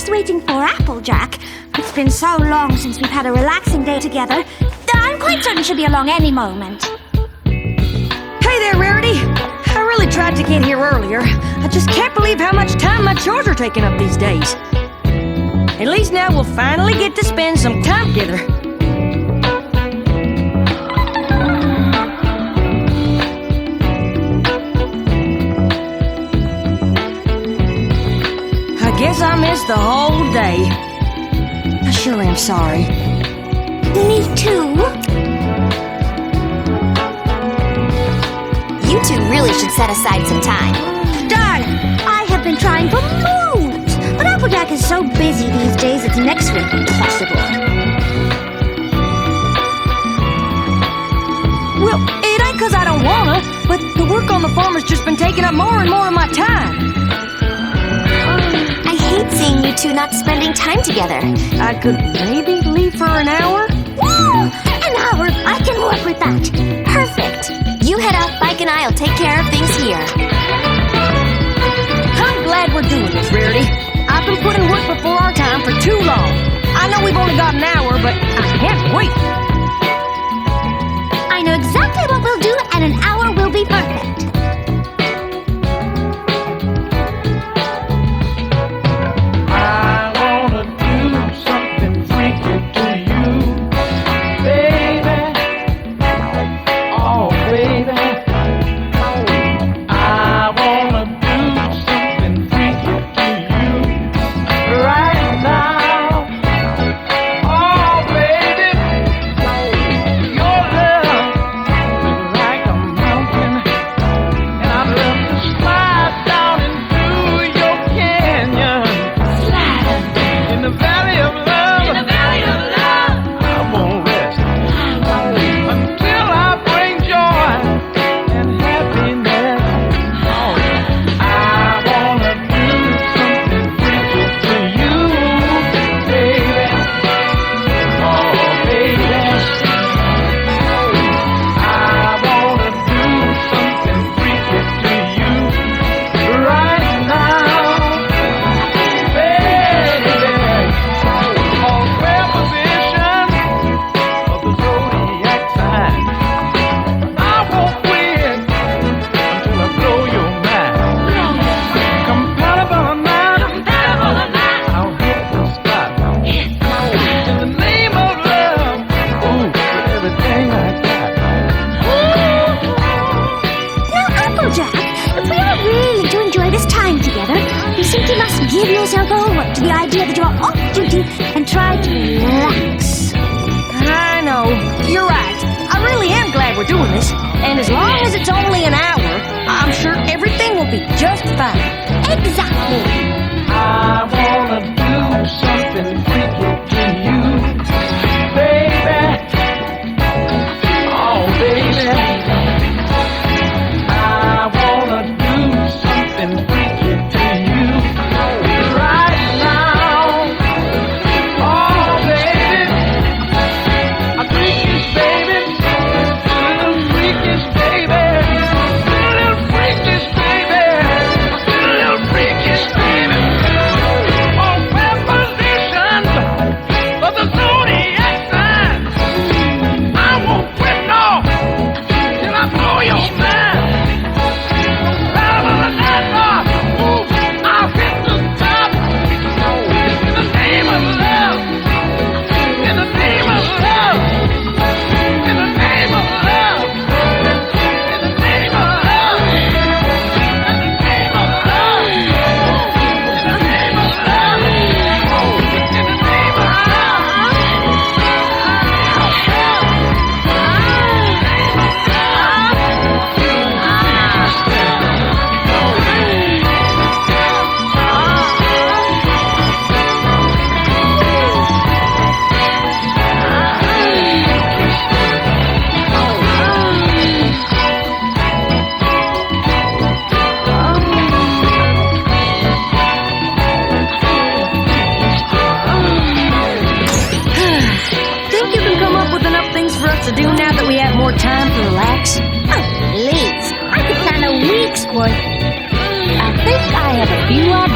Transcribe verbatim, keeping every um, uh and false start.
just waiting for Applejack. It's been so long since we've had a relaxing day together. I'm quite certain she'll be along any moment. Hey there, Rarity. I really tried to get here earlier. I just can't believe how much time my chores are taking up these days. At least now we'll finally get to spend some time together. I guess I missed the whole day. I sure am sorry. Me too. You two really should set aside some time. Darling, I have been trying for moons, but Applejack is so busy these days it's next to impossible. Well, it ain't 'cause I don't wanna, but the work on the farm has just been taking up more and more of my time. I hate seeing you two not spending time together. I could maybe leave for an hour? Woo! An hour! I can work with that. Perfect. You head out, Mike and I'll take care of things here. I'm glad we're doing this, Rarity. I've been putting work before our time for too long. I know we've only got an hour, but I can't wait. I know exactly what we'll do, and an hour will be perfect. simply must give yourself over to the idea that you are off duty and try to relax. I know. You're right. I really am glad we're doing this. And as long as it's only an hour, I'm sure everything will be just fine. Exactly. I wanna do something freaky to you, baby. Oh, baby. I wanna do something freaky to you right now. Oh, baby. A freakish baby. A little freakish baby. A little freakish baby. A little freakish baby. On prepositions of the zodiac sign. I won't quit, no, till I blow your mind. Rather than that, no, ooh, I'll hit the top. In the name of love. In the name of love. In the name of love. In the name of love. In the name of love. In the name of love. In the name of Think you can come up with enough things for us to do now that we have more time to relax? Oh, please. I could plan a week's worth. I think I have a few ideas.